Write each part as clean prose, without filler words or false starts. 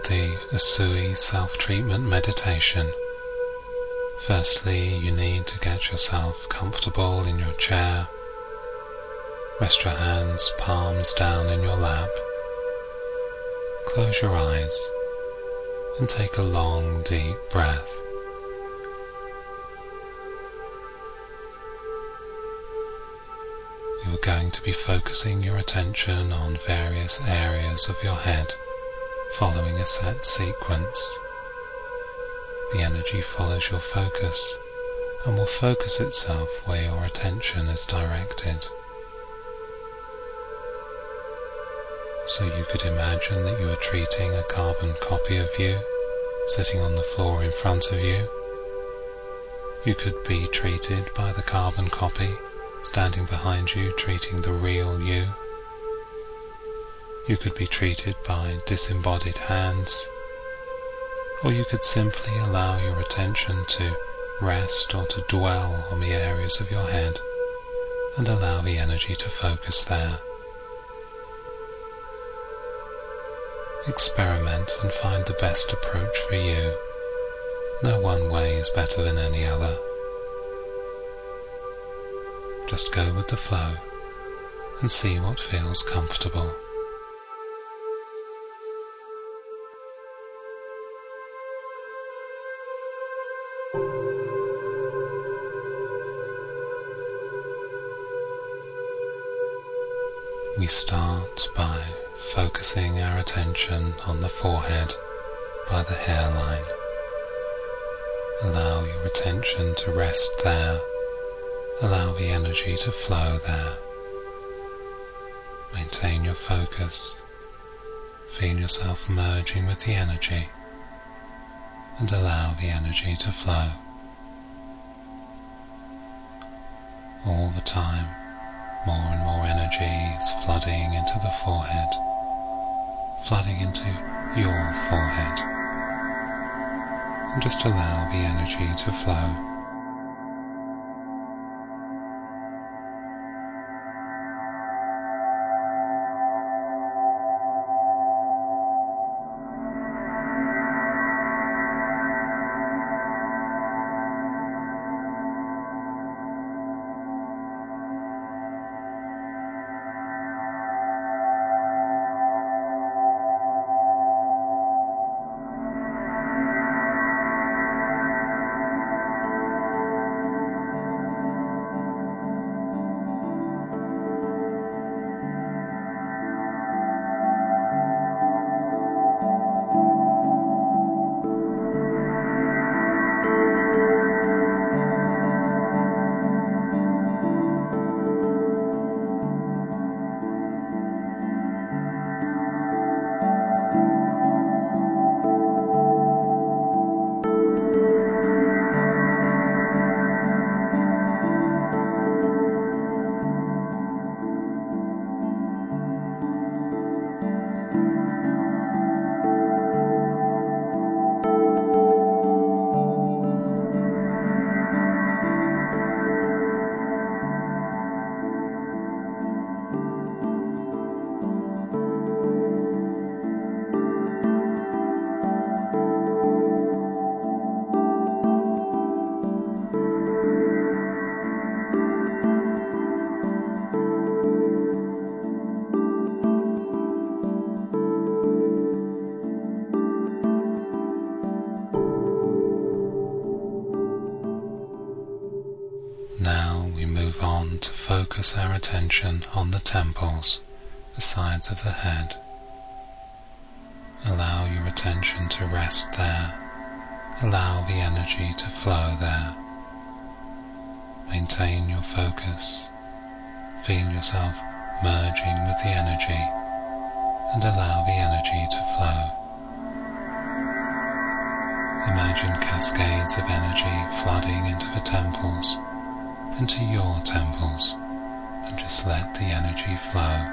the Usui self-treatment meditation, firstly you need to get yourself comfortable in your chair. Rest your hands, palms down in your lap. Close your eyes and take a long, deep breath. You are going to be focusing your attention on various areas of your head, following a set sequence. The energy follows your focus and will focus itself where your attention is directed. So you could imagine that you are treating a carbon copy of you sitting on the floor in front of you. You could be treated by the carbon copy standing behind you, treating the real you. You could be treated by disembodied hands, or you could simply allow your attention to rest or to dwell on the areas of your head and allow the energy to focus there. Experiment and find the best approach for you. No one way is better than any other. Just go with the flow and see what feels comfortable. We start by focusing our attention on the forehead by the hairline. Allow your attention to rest there. Allow the energy to flow there. Maintain your focus. Feel yourself merging with the energy and allow the energy to flow. All the time, more and more energy is flooding into the forehead, flooding into your forehead. And just allow the energy to flow. Now we move on to focus our attention on the temples, the sides of the head. Allow your attention to rest there. Allow the energy to flow there. Maintain your focus. Feel yourself merging with the energy and allow the energy to flow. Imagine cascades of energy flooding into the temples, into your temples, and just let the energy flow.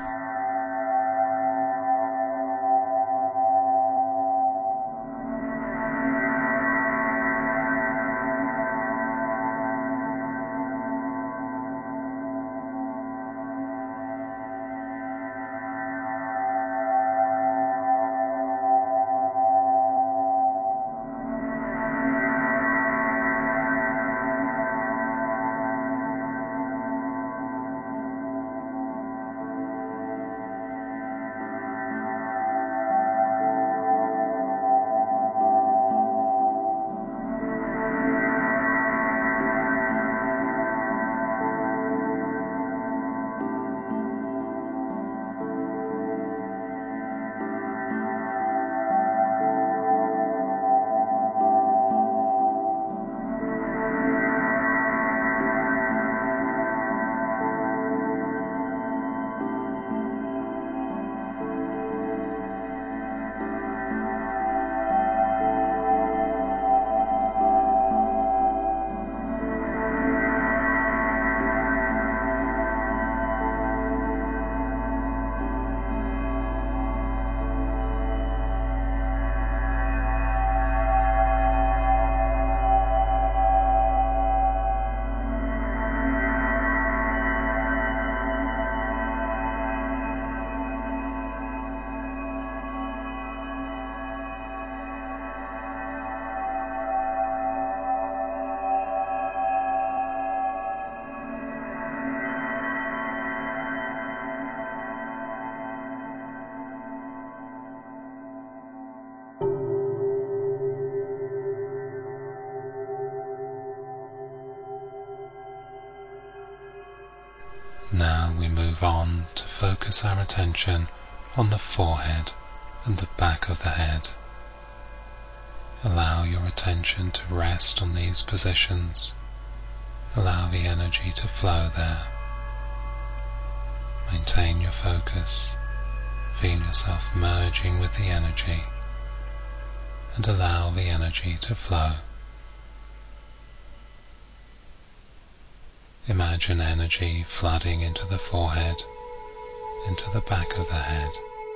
Now we move on to focus our attention on the forehead and the back of the head. Allow your attention to rest on these positions. Allow the energy to flow there. Maintain your focus. Feel yourself merging with the energy and allow the energy to flow. Imagine energy flooding into the forehead, into the back of the head.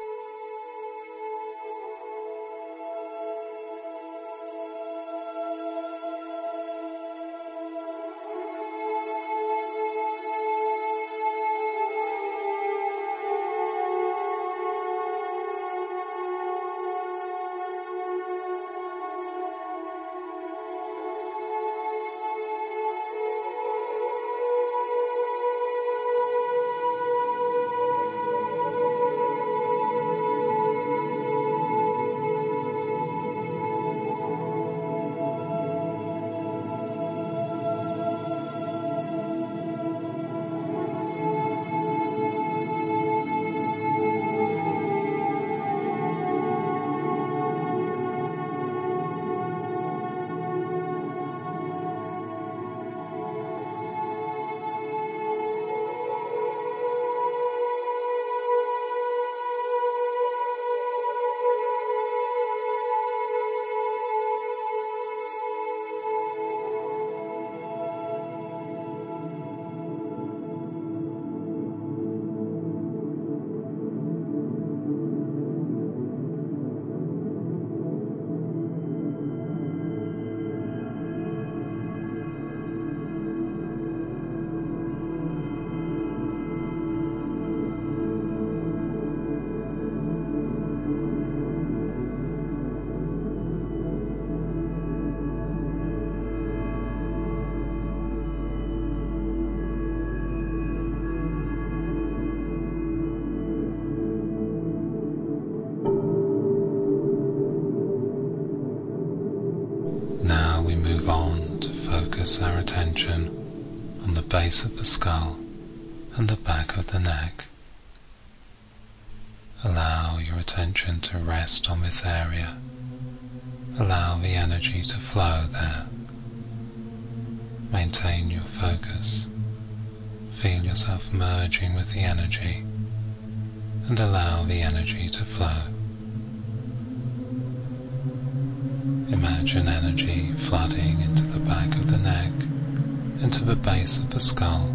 Now we move on to focus our attention on the base of the skull and the back of the neck. Allow your attention to rest on this area. Allow the energy to flow there. Maintain your focus. Feel yourself merging with the energy and allow the energy to flow. Imagine energy flooding into the back of the neck, into the base of the skull.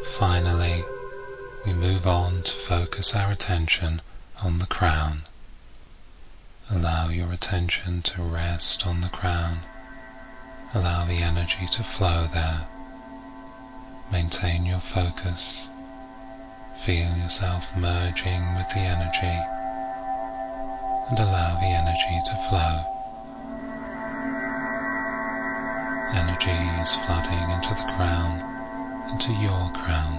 Finally, we move on to focus our attention on the crown. Allow your attention to rest on the crown. Allow the energy to flow there. Maintain your focus. Feel yourself merging with the energy, and allow the energy to flow. Energy is flooding into the crown, into your crown.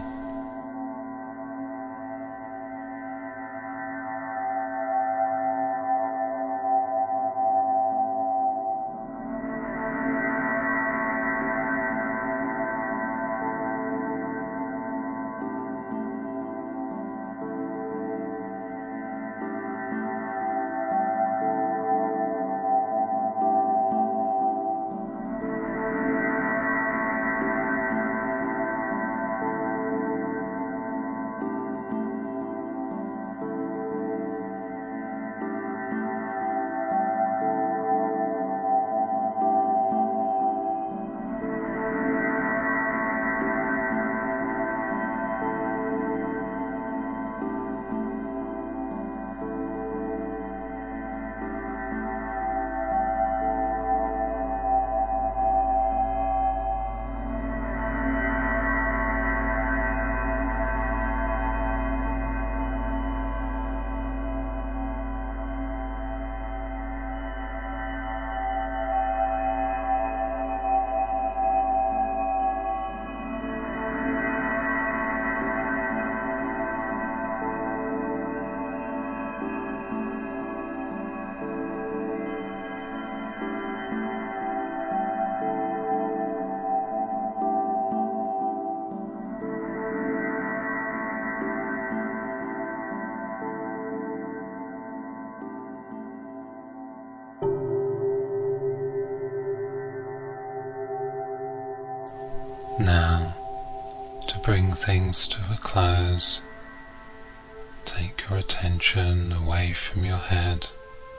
Now, to bring things to a close, take your attention away from your head.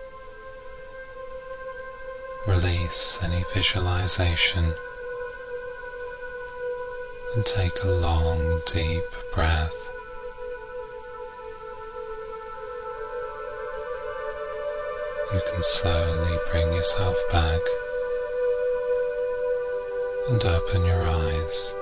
Release any visualization and take a long, deep breath. You can slowly bring yourself back and open your eyes.